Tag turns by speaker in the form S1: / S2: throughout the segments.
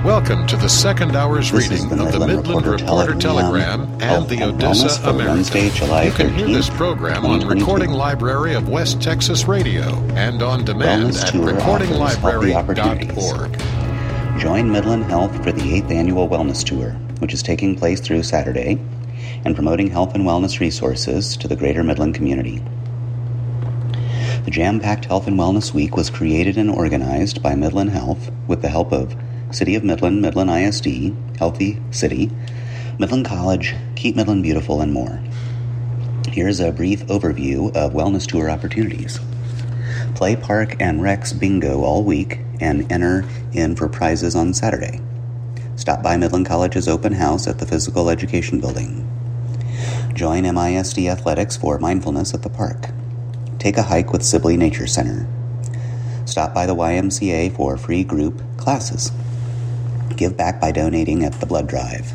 S1: Welcome to the second hour's
S2: This
S1: reading
S2: is the
S1: of the Midland Reporter Telegram and
S2: Health
S1: the
S2: and
S1: Odessa
S2: Wellness for
S1: American.
S2: Wednesday, July
S1: You can hear
S2: 13th,
S1: this program on
S2: 2022.
S1: Recording Library of West Texas Radio and on demand
S2: Wellness
S1: at
S2: Tour offers healthy
S1: recordinglibrary.org.
S2: Join Midland Health for the 8th Annual Wellness Tour, which is taking place through Saturday, and promoting health and wellness resources to the greater Midland community. The jam-packed Health and Wellness Week was created and organized by Midland Health with the help of City of Midland, Midland ISD, Healthy City, Midland College, Keep Midland Beautiful, and more. Here's a brief overview of wellness tour opportunities. Play Park and Rex Bingo all week and enter in for prizes on Saturday. Stop by Midland College's open house at the Physical Education Building. Join MISD Athletics for mindfulness at the park. Take a hike with Sibley Nature Center. Stop by the YMCA for free group classes. Give back by donating at the blood drive.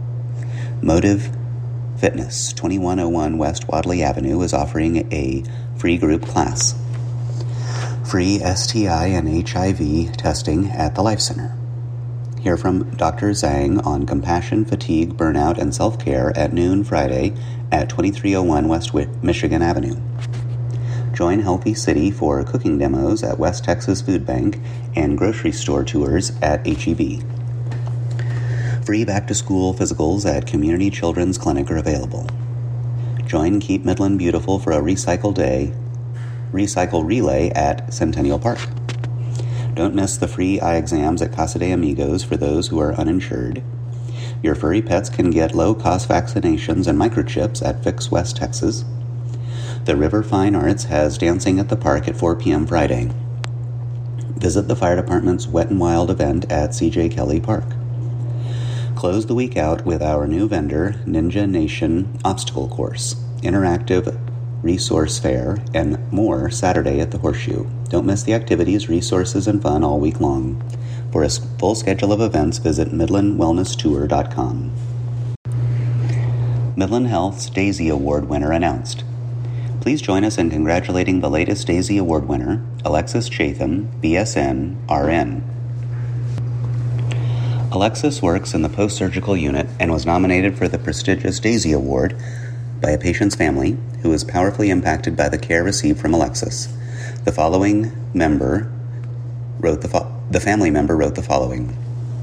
S2: Motive Fitness, 2101 West Wadley Avenue, is offering a free group class. Free STI and HIV testing at the Life Center. Hear from Dr. Zhang on compassion, fatigue, burnout, and self-care at noon Friday at 2301 West Michigan Avenue. Join Healthy City for cooking demos at West Texas Food Bank and grocery store tours at HEB. Free back-to-school physicals at Community Children's Clinic are available. Join Keep Midland Beautiful for a recycle relay at Centennial Park. Don't miss the free eye exams at Casa de Amigos for those who are uninsured. Your furry pets can get low-cost vaccinations and microchips at Fix West Texas. The River Fine Arts has dancing at the park at 4 p.m. Friday. Visit the fire department's Wet and Wild event at CJ Kelly Park. Close the week out with our new vendor, Ninja Nation Obstacle Course, interactive resource fair, and more Saturday at the Horseshoe. Don't miss the activities, resources, and fun all week long. For a full schedule of events, visit MidlandWellnessTour.com. Midland Health's Daisy Award winner announced. Please join us in congratulating the latest Daisy Award winner, Alexis Chatham, BSN, RN. Alexis works in the post-surgical unit and was nominated for the prestigious Daisy Award by a patient's family who was powerfully impacted by the care received from Alexis. The family member wrote the following.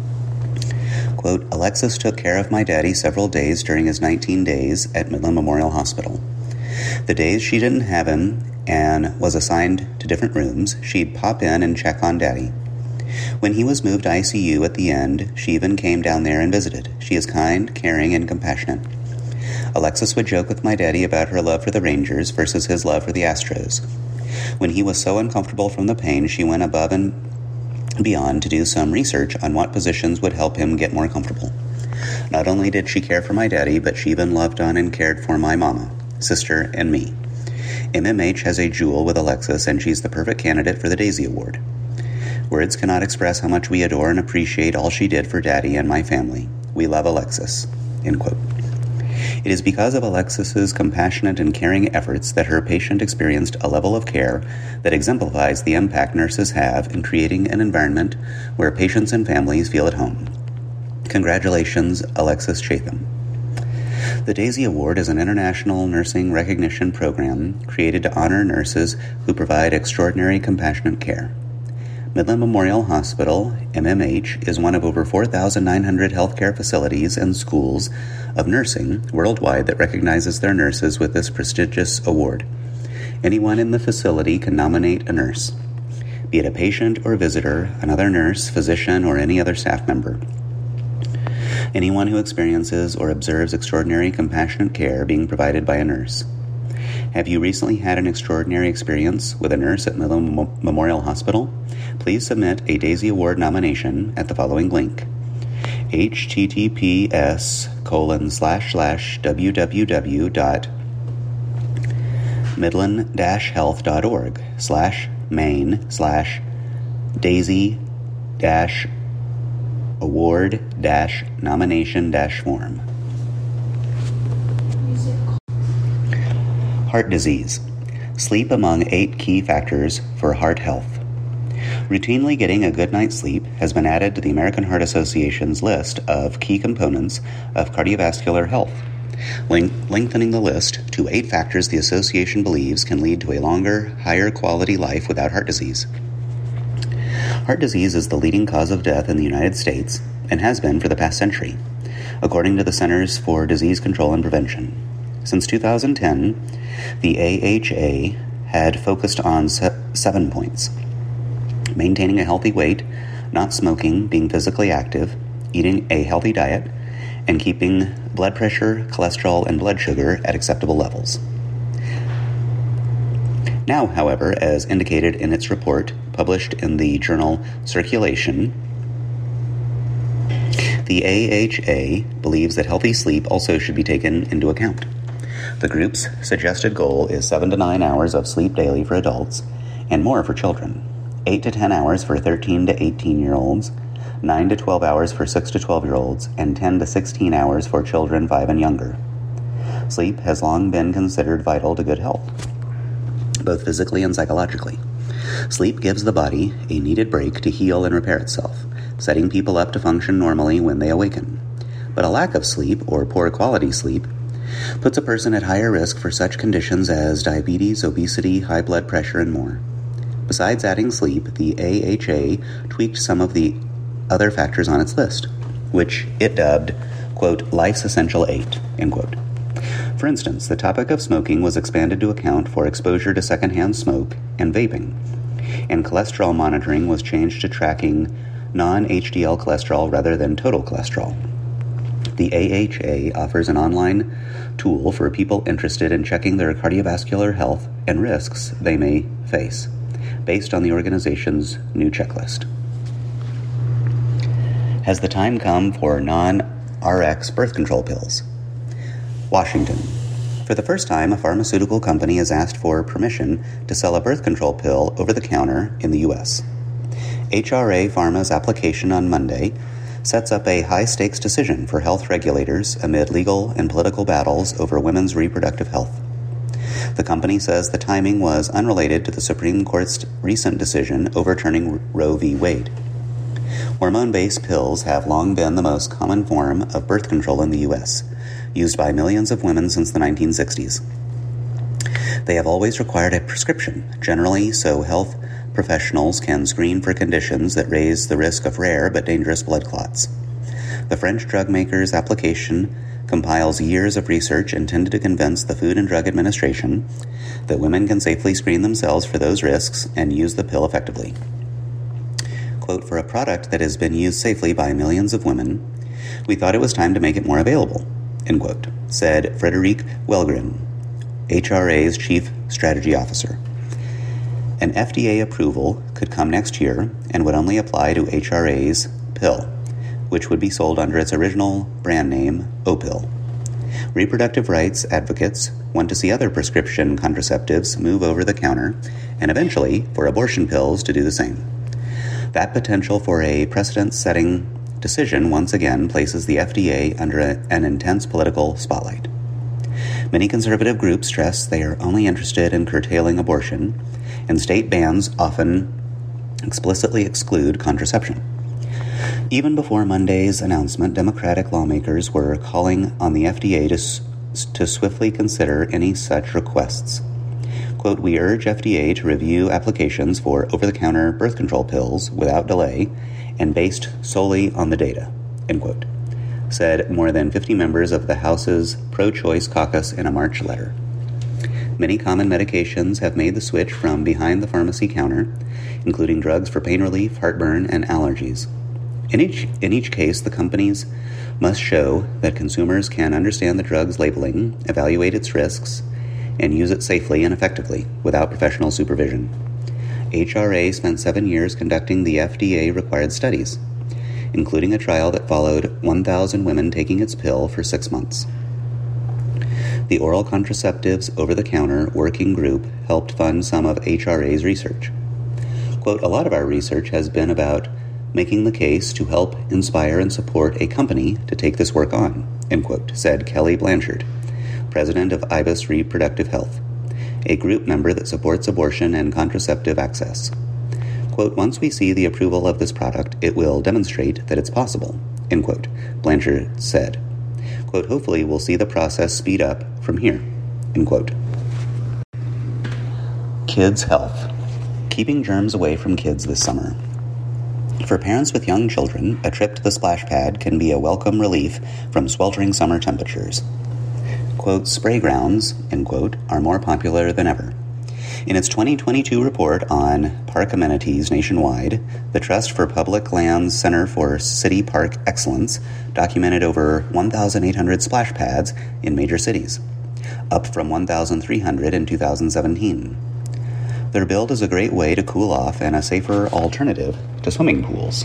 S2: Quote, Alexis took care of my daddy several days during his 19 days at Midland Memorial Hospital. The days she didn't have him and was assigned to different rooms, she'd pop in and check on Daddy. When he was moved to ICU at the end, she even came down there and visited. She is kind, caring, and compassionate. Alexis would joke with my daddy about her love for the Rangers versus his love for the Astros. When he was so uncomfortable from the pain, she went above and beyond to do some research on what positions would help him get more comfortable. Not only did she care for my daddy, but she even loved on and cared for my mama, sister, and me. MMH has a jewel with Alexis, and she's the perfect candidate for the Daisy Award. Words cannot express how much we adore and appreciate all she did for Daddy and my family. We love Alexis. End quote. It is because of Alexis's compassionate and caring efforts that her patient experienced a level of care that exemplifies the impact nurses have in creating an environment where patients and families feel at home. Congratulations, Alexis Chatham. The Daisy Award is an international nursing recognition program created to honor nurses who provide extraordinary compassionate care. Midland Memorial Hospital, MMH, is one of over 4,900 healthcare facilities and schools of nursing worldwide that recognizes their nurses with this prestigious award. Anyone in the facility can nominate a nurse, be it a patient or visitor, another nurse, physician, or any other staff member. Anyone who experiences or observes extraordinary compassionate care being provided by a nurse. Have you recently had an extraordinary experience with a nurse at Midland Memorial Hospital? Please submit a Daisy Award nomination at the following link: https://www.midland-health.org/main/Daisy-award-nomination-form. Heart disease. Sleep among 8 key factors for heart health. Routinely getting a good night's sleep has been added to the American Heart Association's list of key components of cardiovascular health, lengthening the list to 8 factors the association believes can lead to a longer, higher quality life without heart disease. Heart disease is the leading cause of death in the United States and has been for the past century, according to the Centers for Disease Control and Prevention. Since 2010, the AHA had focused on 7 points: maintaining a healthy weight, not smoking, being physically active, eating a healthy diet, and keeping blood pressure, cholesterol, and blood sugar at acceptable levels. Now, however, as indicated in its report published in the journal Circulation, the AHA believes that healthy sleep also should be taken into account. The group's suggested goal is 7 to 9 hours of sleep daily for adults and more for children, 8 to 10 hours for 13 to 18-year-olds, 9 to 12 hours for 6 to 12-year-olds, and 10 to 16 hours for children 5 and younger. Sleep has long been considered vital to good health, both physically and psychologically. Sleep gives the body a needed break to heal and repair itself, setting people up to function normally when they awaken. But a lack of sleep, or poor quality sleep, puts a person at higher risk for such conditions as diabetes, obesity, high blood pressure, and more. Besides adding sleep, the AHA tweaked some of the other factors on its list, which it dubbed, quote, life's essential 8, end quote. For instance, the topic of smoking was expanded to account for exposure to secondhand smoke and vaping, and cholesterol monitoring was changed to tracking non-HDL cholesterol rather than total cholesterol. The AHA offers an online tool for people interested in checking their cardiovascular health and risks they may face, based on the organization's new checklist. Has the time come for non-RX birth control pills? Washington. For the first time, a pharmaceutical company has asked for permission to sell a birth control pill over the counter in the U.S. HRA Pharma's application on Monday sets up a high-stakes decision for health regulators amid legal and political battles over women's reproductive health. The company says the timing was unrelated to the Supreme Court's recent decision overturning Roe v. Wade. Hormone-based pills have long been the most common form of birth control in the U.S., used by millions of women since the 1960s. They have always required a prescription, generally so health professionals can screen for conditions that raise the risk of rare but dangerous blood clots. The French drug maker's application compiles years of research intended to convince the Food and Drug Administration that women can safely screen themselves for those risks and use the pill effectively. Quote, for a product that has been used safely by millions of women, we thought it was time to make it more available, end quote, said Frédéric Wellgren, HRA's Chief Strategy Officer. An FDA approval could come next year and would only apply to HRA's pill, which would be sold under its original brand name, Opill. Reproductive rights advocates want to see other prescription contraceptives move over the counter and eventually for abortion pills to do the same. That potential for a precedent-setting decision once again places the FDA under an intense political spotlight. Many conservative groups stress they are only interested in curtailing abortion, and state bans often explicitly exclude contraception. Even before Monday's announcement, Democratic lawmakers were calling on the FDA to swiftly consider any such requests. Quote, we urge FDA to review applications for over-the-counter birth control pills without delay and based solely on the data, end quote, said more than 50 members of the House's pro-choice caucus in a March letter. Many common medications have made the switch from behind the pharmacy counter, including drugs for pain relief, heartburn, and allergies. In each case, the companies must show that consumers can understand the drug's labeling, evaluate its risks, and use it safely and effectively without professional supervision. HRA spent 7 years conducting the FDA-required studies, including a trial that followed 1,000 women taking its pill for 6 months. The Oral Contraceptives Over-the-Counter Working Group helped fund some of HRA's research. Quote, a lot of our research has been about making the case to help inspire and support a company to take this work on, end quote, said Kelly Blanchard, president of IBIS Reproductive Health, a group member that supports abortion and contraceptive access. Quote, once we see the approval of this product, it will demonstrate that it's possible, end quote, Blanchard said. Quote, hopefully we'll see the process speed up from here, end quote. Kids' health. Keeping germs away from kids this summer. For parents with young children, a trip to the splash pad can be a welcome relief from sweltering summer temperatures. Quote, spray grounds, end quote, are more popular than ever. In its 2022 report on park amenities nationwide, the Trust for Public Lands Center for City Park Excellence documented over 1,800 splash pads in major cities, up from 1,300 in 2017. Their build is a great way to cool off and a safer alternative to swimming pools.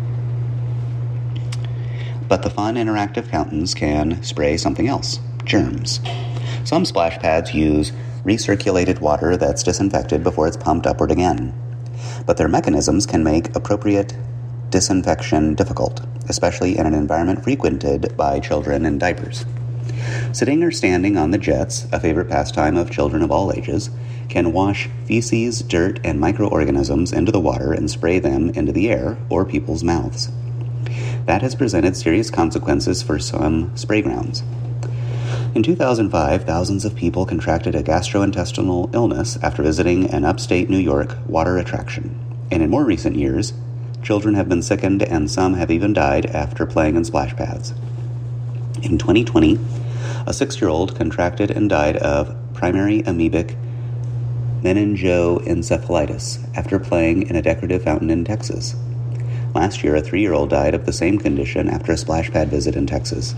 S2: But the fun interactive fountains can spray something else, germs. Some splash pads use recirculated water that's disinfected before it's pumped upward again. But their mechanisms can make appropriate disinfection difficult, especially in an environment frequented by children in diapers. Sitting or standing on the jets, a favorite pastime of children of all ages, can wash feces, dirt, and microorganisms into the water and spray them into the air or people's mouths. That has presented serious consequences for some spray grounds. In 2005, thousands of people contracted a gastrointestinal illness after visiting an upstate New York water attraction. And in more recent years, children have been sickened and some have even died after playing in splash pads. In 2020, a 6-year-old contracted and died of primary amoebic meningoencephalitis after playing in a decorative fountain in Texas. Last year, a 3-year-old died of the same condition after a splash pad visit in Texas.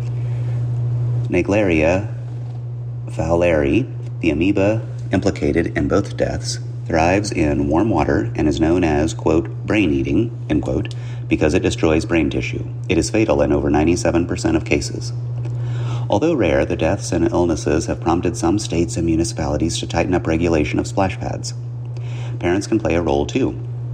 S2: Naegleria fowleri, the amoeba implicated in both deaths, thrives in warm water and is known as, quote, brain-eating, end quote, because it destroys brain tissue. It is fatal in over 97% of cases. Although rare, the deaths and illnesses have prompted some states and municipalities to tighten up regulation of splash pads. Parents can play a role too.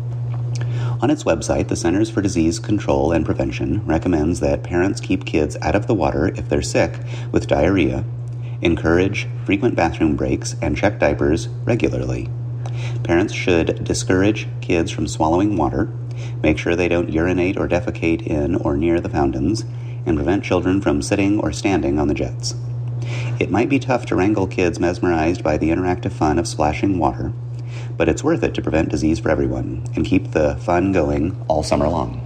S2: On its website, the Centers for Disease Control and Prevention recommends that parents keep kids out of the water if they're sick with diarrhea, encourage frequent bathroom breaks, and check diapers regularly. Parents should discourage kids from swallowing water, make sure they don't urinate or defecate in or near the fountains, and prevent children from sitting or standing on the jets. It might be tough to wrangle kids mesmerized by the interactive fun of splashing water, but it's worth it to prevent disease for everyone and keep the fun going all summer long.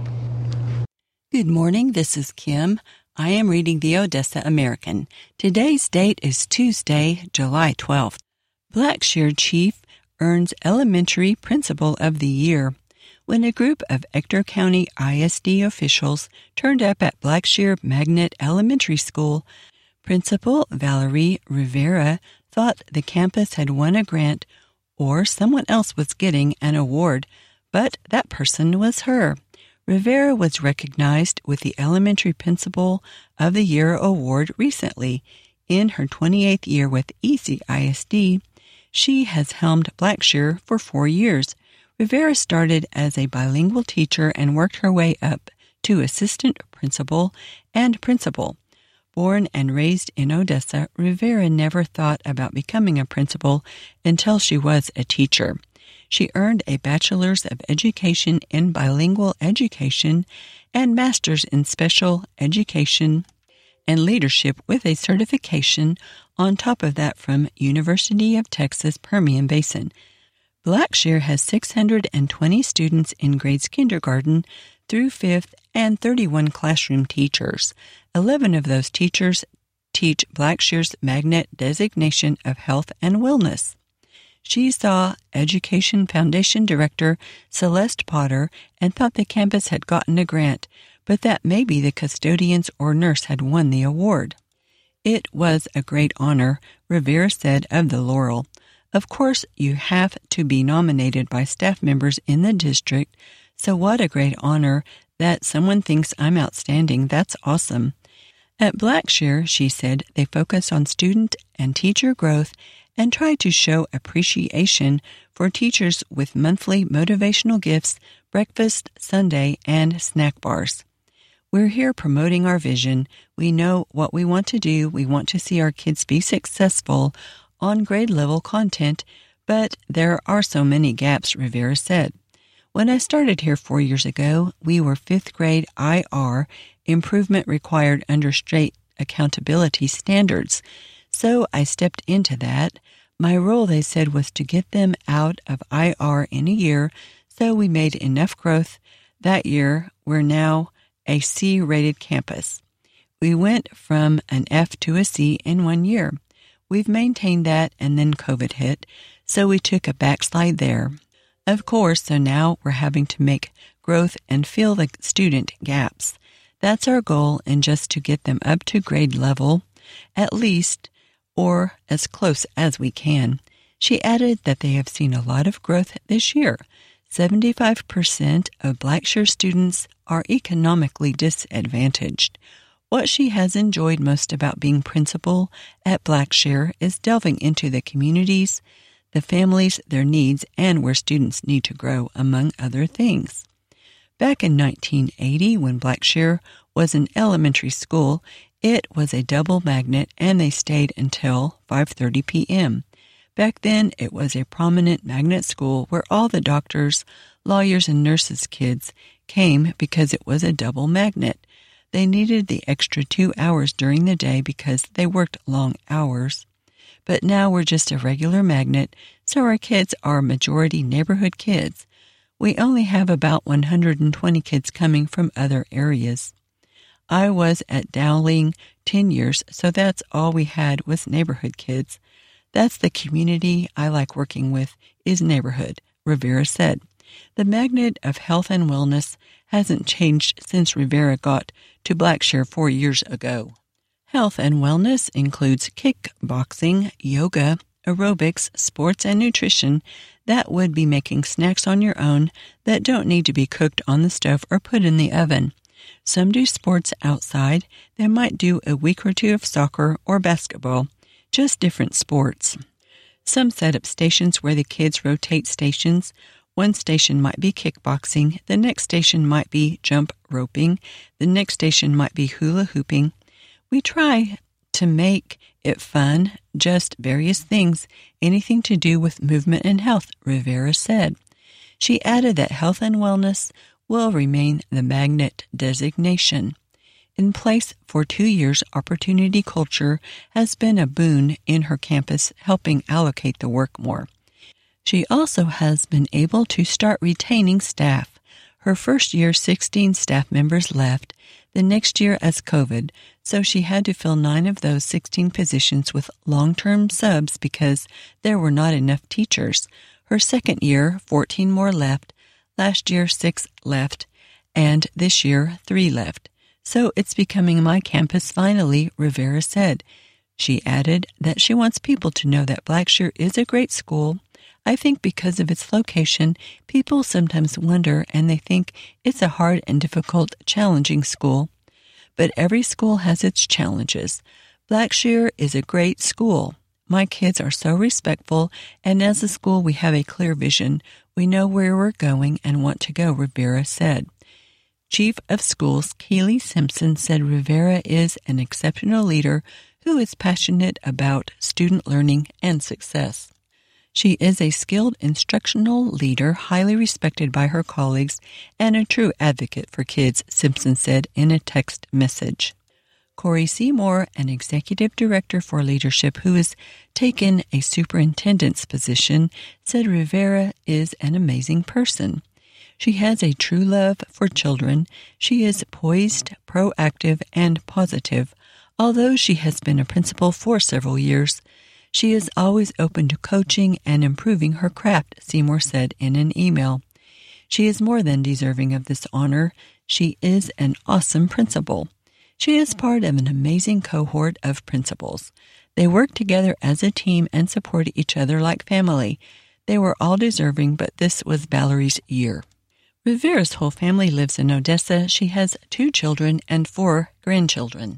S3: Good morning, this is Kim. I am reading the Odessa American. Today's date is Tuesday, July 12th. Blackshear Chief earns Elementary Principal of the Year. When a group of Ector County ISD officials turned up at Blackshear Magnet Elementary School, Principal Valerie Rivera thought the campus had won a grant or someone else was getting an award, but that person was her. Rivera was recognized with the Elementary Principal of the Year award recently. In her 28th year with Easy ISD, she has helmed Blackshear for 4 years. Rivera started as a bilingual teacher and worked her way up to assistant principal and principal. Born and raised in Odessa, Rivera never thought about becoming a principal until she was a teacher. She earned a Bachelor's of Education in Bilingual Education and Master's in Special Education and Leadership with a certification on top of that from University of Texas Permian Basin. Blackshear has 620 students in grades kindergarten through 5th and 31 classroom teachers. 11 of those teachers teach Blackshear's Magnet designation of Health and Wellness. She saw Education Foundation Director Celeste Potter and thought the campus had gotten a grant, but that maybe the custodians or nurse had won the award. It was a great honor, Rivera said of the laurel. Of course, you have to be nominated by staff members in the district, so what a great honor that someone thinks I'm outstanding. That's awesome. At Blackshear, she said, they focus on student and teacher growth and try to show appreciation for teachers with monthly motivational gifts, breakfast, Sunday, and snack bars. We're here promoting our vision. We know what we want to do. We want to see our kids be successful on grade level content, but there are so many gaps, Rivera said. When I started here 4 years ago, we were 5th grade IR, improvement required under state accountability standards. So I stepped into that. My role, they said, was to get them out of IR in a year, so we made enough growth. That year, we're now a C-rated campus. We went from an F to a C in 1 year. We've maintained that, and then COVID hit, so we took a backslide there. Of course, so now we're having to make growth and fill the student gaps. That's our goal, and just to get them up to grade level, at least, or as close as we can. She added that they have seen a lot of growth this year. 75% of Blackshear students are economically disadvantaged. What she has enjoyed most about being principal at Blackshear is delving into the communities, the families, their needs, and where students need to grow, among other things. Back in 1980, when Blackshear was an elementary school, it was a double magnet, and they stayed until 5:30 p.m. Back then, it was a prominent magnet school where all the doctors, lawyers, and nurses' kids came because it was a double magnet. They needed the extra 2 hours during the day because they worked long hours. But now we're just a regular magnet, so our kids are majority neighborhood kids. We only have about 120 kids coming from other areas. I was at Dowling 10 years, so that's all we had was neighborhood kids. That's the community I like working with, is neighborhood, Rivera said. The magnet of health and wellness hasn't changed since Rivera got to Blackshear 4 years ago. Health and wellness includes kickboxing, yoga, aerobics, sports, and nutrition. That would be making snacks on your own that don't need to be cooked on the stove or put in the oven. Some do sports outside. They might do a week or two of soccer or basketball, just different sports. Some set up stations where the kids rotate stations. One station might be kickboxing, the next station might be jump roping, the next station might be hula hooping. We try to make it fun, just various things, anything to do with movement and health, Rivera said. She added that health and wellness will remain the magnet designation. In place for 2 years, Opportunity Culture has been a boon in her campus, helping allocate the work more. She also has been able to start retaining staff. Her first year, 16 staff members left. The next year as COVID, so she had to fill 9 of those 16 positions with long-term subs because there were not enough teachers. Her second year, 14 more left. Last year, 6 left. And this year, 3 left. So it's becoming my campus finally, Rivera said. She added that she wants people to know that Blackshear is a great school. I think because of its location, people sometimes wonder and they think it's a hard and difficult, challenging school. But every school has its challenges. Blackshear is a great school. My kids are so respectful, and as a school we have a clear vision. We know where we're going and want to go, Rivera said. Chief of Schools Keely Simpson said Rivera is an exceptional leader who is passionate about student learning and success. She is a skilled instructional leader, highly respected by her colleagues, and a true advocate for kids, Simpson said in a text message. Corey Seymour, an executive director for leadership who has taken a superintendent's position, said Rivera is an amazing person. She has a true love for children. She is poised, proactive, and positive. Although she has been a principal for several years, she is always open to coaching and improving her craft, Seymour said in an email. She is more than deserving of this honor. She is an awesome principal. She is part of an amazing cohort of principals. They work together as a team and support each other like family. They were all deserving, but this was Valerie's year. Rivera's whole family lives in Odessa. She has 2 children and 4 grandchildren.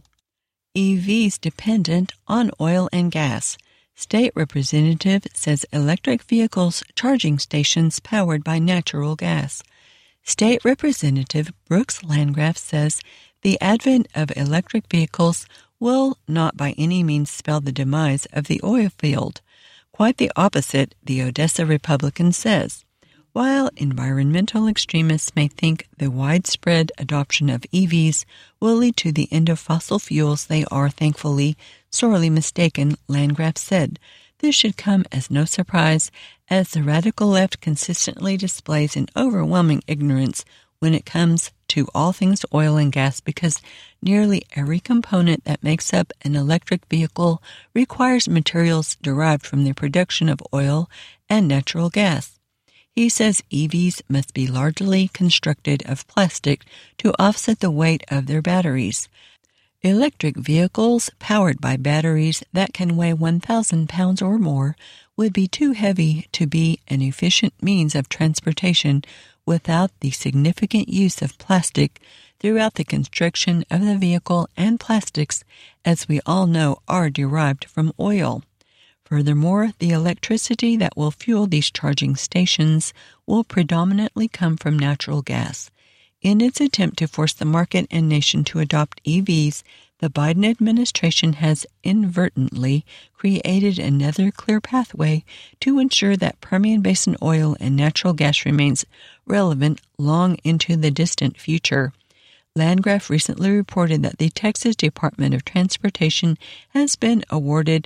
S3: EVs dependent on oil and gas. State representative says electric vehicles charging stations powered by natural gas. State Representative Brooks Landgraf says the advent of electric vehicles will not by any means spell the demise of the oil field. Quite the opposite, the Odessa Republican says. While environmental extremists may think the widespread adoption of EVs will lead to the end of fossil fuels, they are, thankfully, sorely mistaken, Landgraf said. This should come as no surprise, as the radical left consistently displays an overwhelming ignorance when it comes to all things oil and gas, because nearly every component that makes up an electric vehicle requires materials derived from the production of oil and natural gas. He says EVs must be largely constructed of plastic to offset the weight of their batteries. Electric vehicles powered by batteries that can weigh 1,000 pounds or more would be too heavy to be an efficient means of transportation without the significant use of plastic throughout the construction of the vehicle, and plastics, as we all know, are derived from oil. Furthermore, the electricity that will fuel these charging stations will predominantly come from natural gas. In its attempt to force the market and nation to adopt EVs, the Biden administration has inadvertently created another clear pathway to ensure that Permian Basin oil and natural gas remains relevant long into the distant future. Landgraf recently reported that the Texas Department of Transportation has been awarded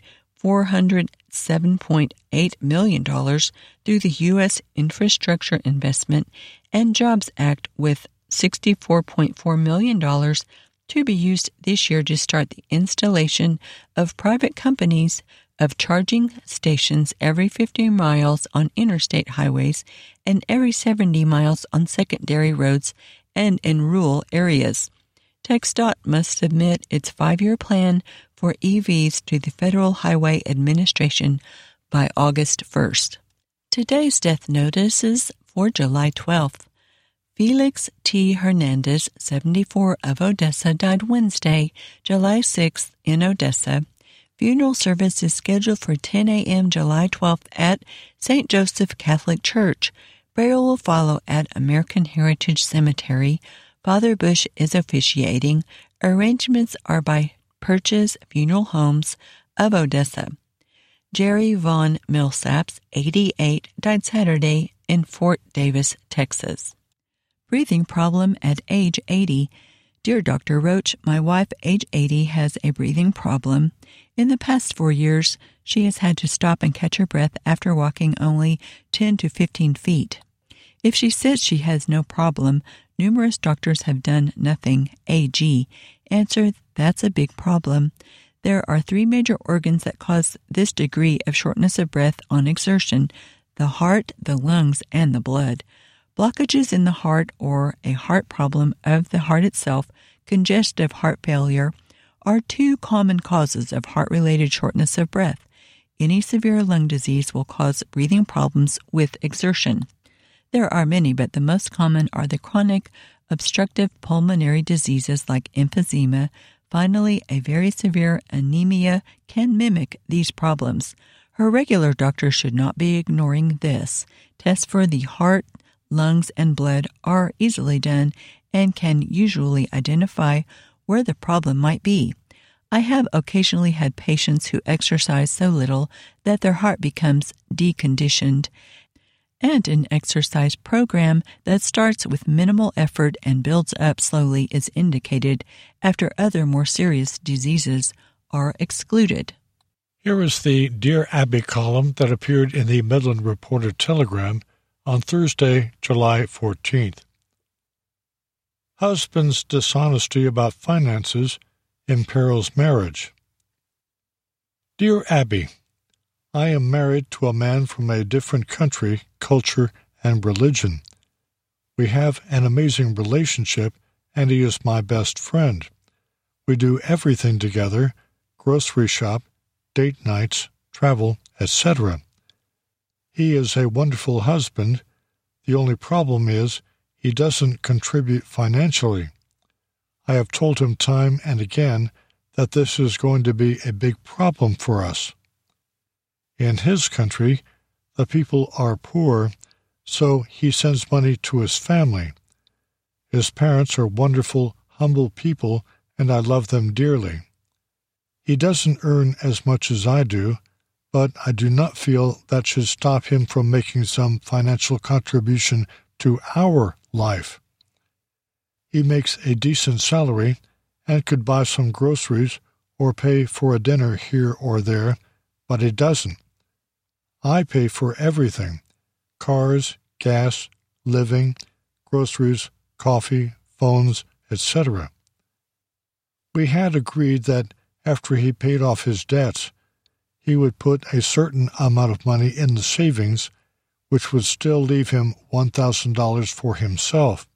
S3: $407.8 million through the U.S. Infrastructure Investment and Jobs Act, with $64.4 million to be used this year to start the installation of private companies of charging stations every 50 miles on interstate highways and every 70 miles on secondary roads and in rural areas. TxDOT must submit its 5-year plan for EVs to the Federal Highway Administration by August 1st. Today's death notices for July 12th. Felix T. Hernandez, 74, of Odessa, died Wednesday, July 6th, in Odessa. Funeral service is scheduled for 10 a.m. July 12th at St. Joseph Catholic Church. Burial will follow at American Heritage Cemetery. Father Bush is officiating. Arrangements are by Purchase Funeral Homes of Odessa. Jerry Von Millsaps, 88, died Saturday in Fort Davis, Texas. Breathing problem at age 80. Dear Dr. Roach, my wife, age 80, has a breathing problem. In the past 4 years, she has had to stop and catch her breath after walking only 10 to 15 feet. If she says she has no problem, numerous doctors have done nothing. AG. Answer, that's a big problem. There are 3 major organs that cause this degree of shortness of breath on exertion: the heart, the lungs, and the blood. Blockages in the heart, or a heart problem of the heart itself, congestive heart failure, are 2 common causes of heart-related shortness of breath. Any severe lung disease will cause breathing problems with exertion. There are many, but the most common are the chronic obstructive pulmonary diseases like emphysema. Finally, a very severe anemia can mimic these problems. Her regular doctor should not be ignoring this. Tests for the heart, lungs, and blood are easily done and can usually identify where the problem might be. I have occasionally had patients who exercise so little that their heart becomes deconditioned, and an exercise program that starts with minimal effort and builds up slowly is indicated after other more serious diseases are excluded.
S4: Here is the Dear Abby column that appeared in the Midland Reporter-Telegram on Thursday, July 14th. Husband's dishonesty about finances imperils marriage. Dear Abby, I am married to a man from a different country, culture, and religion. We have an amazing relationship, and he is my best friend. We do everything together: grocery shop, date nights, travel, etc. He is a wonderful husband. The only problem is he doesn't contribute financially. I have told him time and again that this is going to be a big problem for us. In his country, the people are poor, so he sends money to his family. His parents are wonderful, humble people, and I love them dearly. He doesn't earn as much as I do, but I do not feel that should stop him from making some financial contribution to our life. He makes a decent salary and could buy some groceries or pay for a dinner here or there, but he doesn't. I pay for everything: cars, gas, living, groceries, coffee, phones, etc. We had agreed that after he paid off his debts, he would put a certain amount of money in the savings, which would still leave him $1,000 for himself.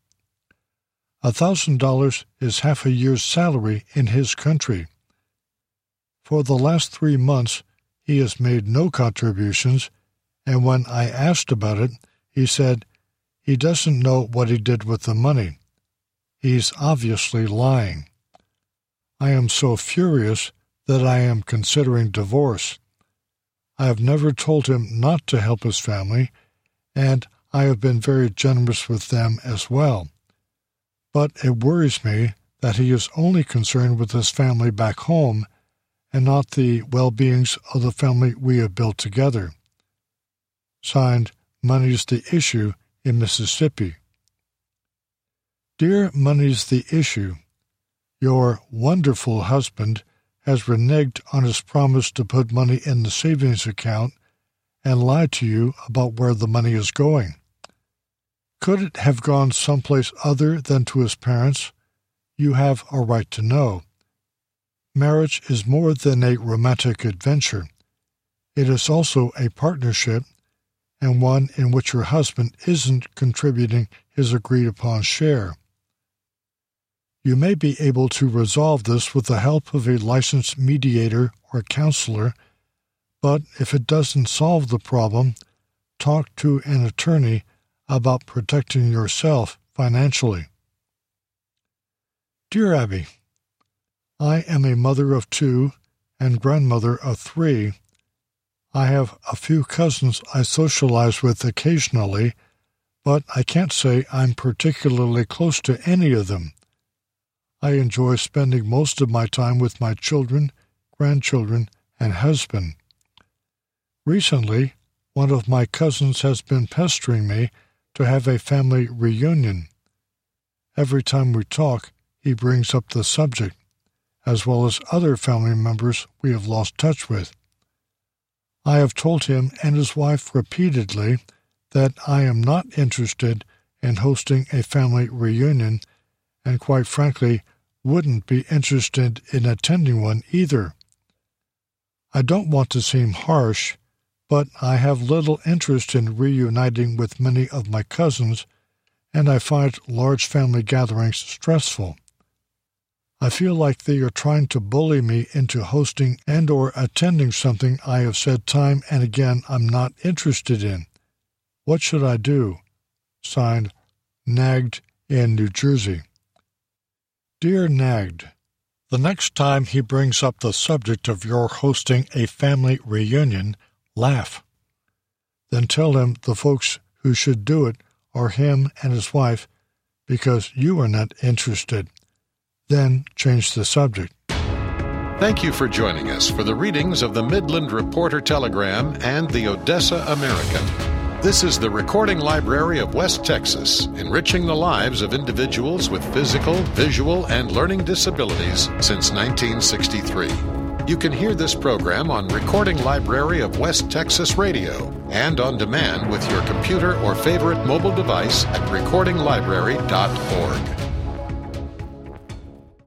S4: $1,000 is half a year's salary in his country. For the last 3 months, he has made no contributions, and when I asked about it, he said he doesn't know what he did with the money. He's obviously lying. I am so furious that I am considering divorce. I have never told him not to help his family, and I have been very generous with them as well. But it worries me that he is only concerned with his family back home and not the well-beings of the family we have built together. Signed, Money's the Issue in Mississippi. Dear Money's the Issue, your wonderful husband has reneged on his promise to put money in the savings account and lied to you about where the money is going. Could it have gone someplace other than to his parents? You have a right to know. Marriage is more than a romantic adventure. It is also a partnership, and one in which your husband isn't contributing his agreed-upon share. You may be able to resolve this with the help of a licensed mediator or counselor, but if it doesn't solve the problem, talk to an attorney about protecting yourself financially. Dear Abby, I am a mother of 2 and grandmother of 3. I have a few cousins I socialize with occasionally, but I can't say I'm particularly close to any of them. I enjoy spending most of my time with my children, grandchildren, and husband. Recently, one of my cousins has been pestering me to have a family reunion. Every time we talk, he brings up the subject, as well as other family members we have lost touch with. I have told him and his wife repeatedly that I am not interested in hosting a family reunion, and quite frankly, wouldn't be interested in attending one either. I don't want to seem harsh, but I have little interest in reuniting with many of my cousins, and I find large family gatherings stressful. I feel like they are trying to bully me into hosting and or attending something I have said time and again I'm not interested in. What should I do? Signed, Nagged in New Jersey. Dear Nagged, the next time he brings up the subject of your hosting a family reunion, laugh. Then tell him the folks who should do it are him and his wife because you are not interested. Then change the subject.
S1: Thank you for joining us for the readings of the Midland Reporter-Telegram and the Odessa American. This is the Recording Library of West Texas, enriching the lives of individuals with physical, visual, and learning disabilities since 1963. You can hear this program on Recording Library of West Texas Radio and on demand with your computer or favorite mobile device at recordinglibrary.org.